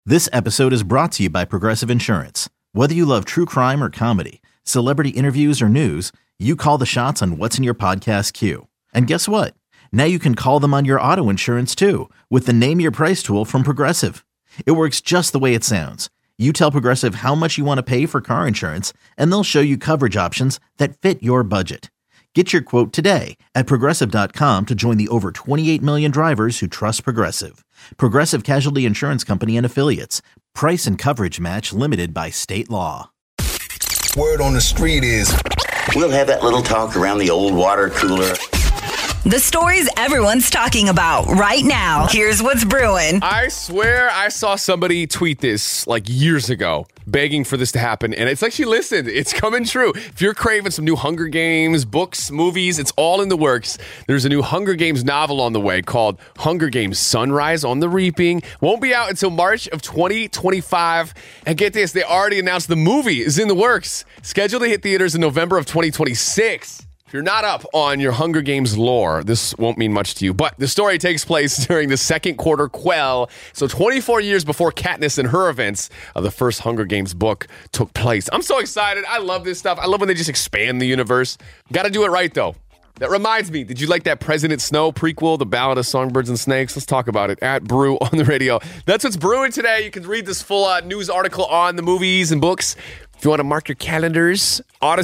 This episode is brought to you by Progressive Insurance. Whether you love true crime or comedy, celebrity interviews or news, you call the shots on what's in your podcast queue. And guess what? Now you can call them on your auto insurance too with the Name Your Price tool from Progressive. It works just the way it sounds. You tell Progressive how much you want to pay for car insurance, and they'll show you coverage options that fit your budget. Get your quote today at Progressive.com to join the over 28 million drivers who trust Progressive. Progressive Casualty Insurance Company and Affiliates. Price and coverage match limited by state law. Word on the street is we'll have that little talk around the old water cooler. The stories everyone's talking about right now. Here's what's brewing. I swear I saw somebody tweet this like years ago, begging for this to happen. And it's like she listened. It's coming true. If you're craving some new Hunger Games, books, movies, it's all in the works. There's a new Hunger Games novel on the way called Hunger Games Sunrise on the Reaping. Won't be out until March of 2025. And get this, they already announced the movie is in the works. Scheduled to hit theaters in November of 2026. If you're not up on your Hunger Games lore, this won't mean much to you, but the story takes place during the second quarter quell, so 24 years before Katniss and her events of the first Hunger Games book took place. I'm so excited. I love this stuff. I love when they just expand the universe. Got to do it right, though. That reminds me, did you like that President Snow prequel, The Ballad of Songbirds and Snakes? Let's talk about it at Brew on the Radio. That's what's brewing today. You can read this full news article on the movies and books. If you want to mark your calendars,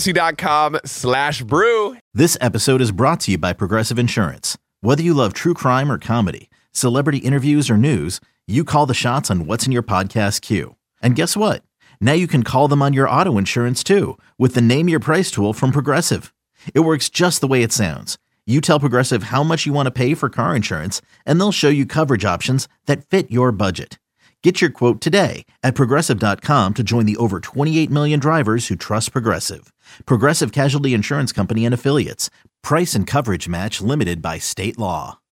Odyssey.com/brew. This episode is brought to you by Progressive Insurance. Whether you love true crime or comedy, celebrity interviews or news, you call the shots on what's in your podcast queue. And guess what? Now you can call them on your auto insurance too with the Name Your Price tool from Progressive. It works just the way it sounds. You tell Progressive how much you want to pay for car insurance, and they'll show you coverage options that fit your budget. Get your quote today at Progressive.com to join the over 28 million drivers who trust Progressive. Progressive Casualty Insurance Company and Affiliates. Price and coverage match limited by state law.